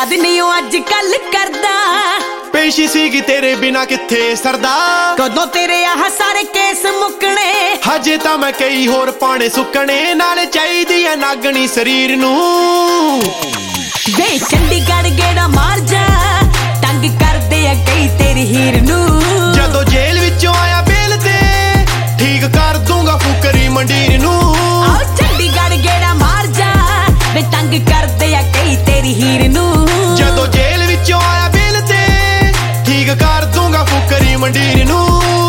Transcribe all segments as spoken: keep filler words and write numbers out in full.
ਯਾਦ ਨਹੀਂ ਉਹ ਅੱਜ ਕੱਲ ਕਰਦਾ। ਪੇਸ਼ੀ ਸੀਗੀ ਤੇਰੇ ਬਿਨਾ ਕਿੱਥੇ ਸਰਦਾ। ਕਦੋਂ ਤੇਰੇ ਆਹ ਸਾਰੇ ਕੇਸ ਮੁੱਕਣੇ। ਹਜੇ ਤਾਂ ਮੈਂ ਕਈ ਹੋਰ ਪਾਣੇ ਸੁੱਕਣੇ। ਨਾਲੇ ਚਾਹੀਦੀ ਐ ਨਾਗਣੀ ਸਰੀਰ ਨੂੰ। ਵੇ ਚੰਡੀਗੜ੍ਹ ਗੇੜਾ ਮਾਰ ਜਾ, ਤੰਗ ਕਰਦੇ ਆ ਕਈ ਤੇਰੀ ਹੀਰ ਨੂੰ। ਜਦੋਂ ਜੇਲ੍ਹ ਵਿੱਚੋਂ ਆਇਆ ਬੇਲ ਤੇ ਠੀਕ ਕਰ ਦੂੰਗਾ ਫੁਕਰੀ ਮੰਡੀਰ ਨੂੰ। ਆਓ ਚੰਡੀਗੜ੍ਹ ਗੇੜਾ ਮਾਰ ਜਾ, ਵੇ ਤੰਗ ਕਰਦੇ ਆ ਕਈ ਤੇਰੀ ਹੀਰ ਨੂੰ। ਜਦੋਂ ਜੇਲ੍ਹ ਵਿੱਚੋਂ ਆਇਆ ਬੇਲ ਤੇ ਠੀਕ ਕਰ ਦੂੰਗਾ ਫੁਕਰੀ ਮੰਡੀਰ ਨੂੰ।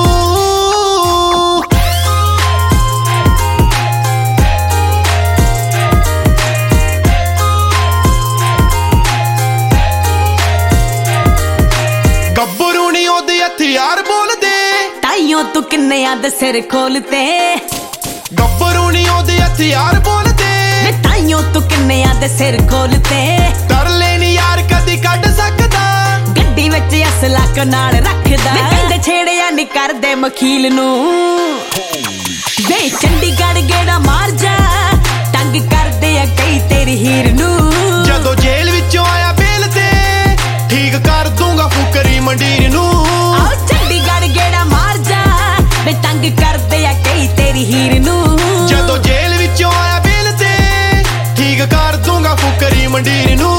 ਗੱਭਰੂ ਨੀ ਉਹਦੇ ਹਥਿਆਰ ਬੋਲਦੇ, ਤਾਈਓ ਤੂੰ ਕਿੰਨਿਆਂ ਦੇ ਸਿਰ ਖੋਲਤੇ। ਗੱਭਰੂ ਨੀ ਉਹਦੇ ਹਥਿਆਰ ਬੋਲਦੇ, ਵੇ ਤਾਈਓ ਤੂੰ ਕਿੰਨਿਆਂ ਦੇ ਸਿਰ ਖੋਲਤੇ। ਤਰਲੇ ਨੀ ਯਾਰ ਕਦੀ ਕੱਢ ਸਕਦਾ, ਗੱਡੀ ਵਿੱਚ ਅਸਲਾ ਕੋ ਨਾਲ ਰੱਖਦਾ। ਵੇ ਕਹਿੰਦੇ ਛੇੜਿਆ ਨੀ ਕਰਦੇ ਮਖੀਲ ਨੂੰ। ਵੇ ਚੰਡੀਗੜ੍ਹ ਗੇੜਾ ਮਾਰ ਜਾ, ਤੰਗ ਕਰਦੇ ਆ ਕਈ ਤੇਰੀ ਹੀਰ ਨੂੰ। ਜਦੋਂ ਜੇਲ੍ਹ ਵਿੱਚੋਂ ਆਇਆ ਬੇਲ ਤੇ ਠੀਕ ਕਰ ਦੂੰਗਾ ਫੁਕਰੀ ਮੰਡੀਰ ਨੂੰ। ਆਓ ਚੰਡੀਗੜ੍ਹ ਗੇੜਾ ਮਾਰ ਜਾ, ਵੇ ਤੰਗ ਕਰਦੇ ਆ ਕਈ ਤੇਰੀ ਹੀਰ ਨੂੰ। ਜਦੋਂ ਜੇਲ੍ਹ ਵਿੱਚੋਂ ਆਇਆ ਬੇਲ ਤੇ ਠੀਕ ਕਰ ਦੂੰਗਾ ਫੁਕਰੀ ਮੰਡੀਰ ਨੂੰ।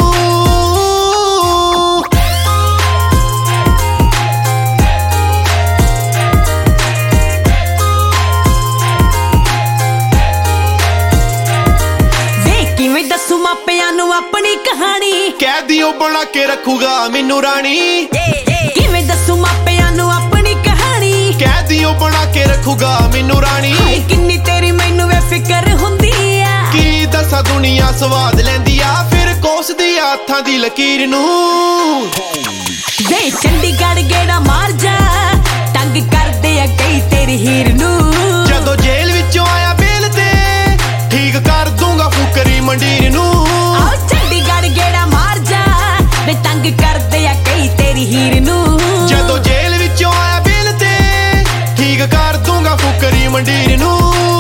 ਕਿਵੇਂ ਦੱਸੂ ਮਾਪਿਆਂ ਨੂੰ ਆਪਣੀ ਕਹਾਣੀ, ਕੈਦੀਓ ਬਣਾ ਕੇ ਰੱਖੂਗਾ ਮੈਨੂੰ ਰਾਣੀ। ਕਿਵੇਂ ਦੱਸੂ ਮਾਪਿਆਂ ਨੂੰ ਆਪਣੀ ਕਹਾਣੀ, ਕੈਦੀਓ ਬਣਾ ਕੇ ਰੱਖੂਗਾ ਮੈਨੂੰ ਰਾਣੀ। ਹਾਏ ਕਿੰਨੀ ਤੇਰੀ ਮੈਨੂੰ ਵੇ ਫਿਕਰ ਹੁੰਦੀ ਆ। ਕੀ ਦੱਸਾਂ ਦੁਨੀਆ ਸਵਾਦ ਲੈਂਦੀ ਆ, ਫਿਰ ਕੋਸਦੀ ਆ ਹੱਥਾਂ ਦੀ ਲਕੀਰ ਨੂੰ। ਵੇ ਚੰਡੀਗੜ੍ਹ ਗੇੜਾ ਮਾਰ ਜਾ, ਤੰਗ ਕਰਦੇ ਆ ਕਈ ਤੇਰੀ ਹੀਰ ਨੂੰ। ਜਦੋਂ ਜੇਲ੍ਹ ਵਿੱਚੋਂ ਆਇਆ ਬੇਲ ਤੇ ਠੀਕ ਕਰ ਦੂੰਗਾ ਫੁਕਰੀ ਮੰਡੀਰ ਨੂੰ। ਆਓ ਚੰਡੀਗੜ੍ਹ ਗੇੜਾ ਮਾਰ ਜਾ, ਵੇ ਤੰਗ ਕਰਦੇ ਆ ਕਈ ਤੇਰੀ ਹੀਰ ਨੂੰ। ਜਦੋਂ ਜੇਲ੍ਹ ਵਿੱਚੋਂ ਆਇਆ ਬੇਲ ਤੇ ਠੀਕ ਕਰ ਦੂੰਗਾ ਫੁਕਰੀ ਮੰਡੀਰ ਨੂੰ।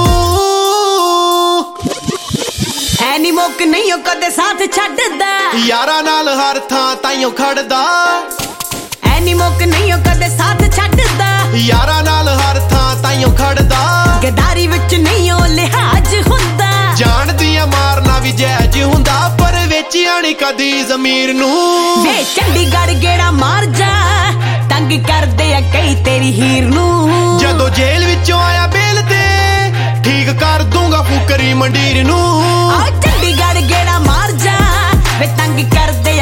ਐ ਨੀ ਮੁੱਕ ਨਹੀਂ ਉਹ ਕਦੇ ਸਾਥ ਛੱਡਦਾ, ਯਾਰਾਂ ਨਾਲ ਹਰ ਥਾਂ ਤਾਈਓ ਖੜਦਾ। ਐ ਨੀ ਮੁੱਕ ਨਹੀਂ ਉਹ ਕਦੇ ਸਾਥ ਛੱਡਦਾ, ਯਾਰਾਂ ਨਾਲ ਹਰ ਥਾਂ ਤਾਈਓ ਖੜਦਾ। ਗਦਾਰੀ ਵਿੱਚ ਨਹੀਂ ਉਹ ਲਿਹਾਜ਼ ਹੁੰਦਾ। ਜਾਣਦੀਆਂ ਮਾਰਨਾ ਵੀ ਜਾਇਜ਼ ਹੁੰਦਾ, ਪਰ ਵੇਚਿਆ ਨੀ ਕਦੀ ਜ਼ਮੀਰ ਨੂੰ। ਵੇ ਚੰਡੀਗੜ੍ਹ ਗੇੜਾ ਮਾਰ ਜਾ, ਤੰਗ ਕਰਦੇ ਆ ਕਈ ਤੇਰੀ ਹੀਰ ਨੂੰ। ਜਦੋਂ ਜੇਲ੍ਹ ਵਿੱਚੋਂ ਆਇਆ ਬੇਲ ਤੇ ਠੀਕ ਕਰ ਦੂੰਗਾ ਫੁਕਰੀ ਮੰਡੀਰ ਨੂੰ। ਆਓ ਚੰਡੀਗੜ੍ਹ ਗੇੜਾ ਮਾਰ ਜਾ, ਵੇ ਤੰਗ ਕਰਦੇ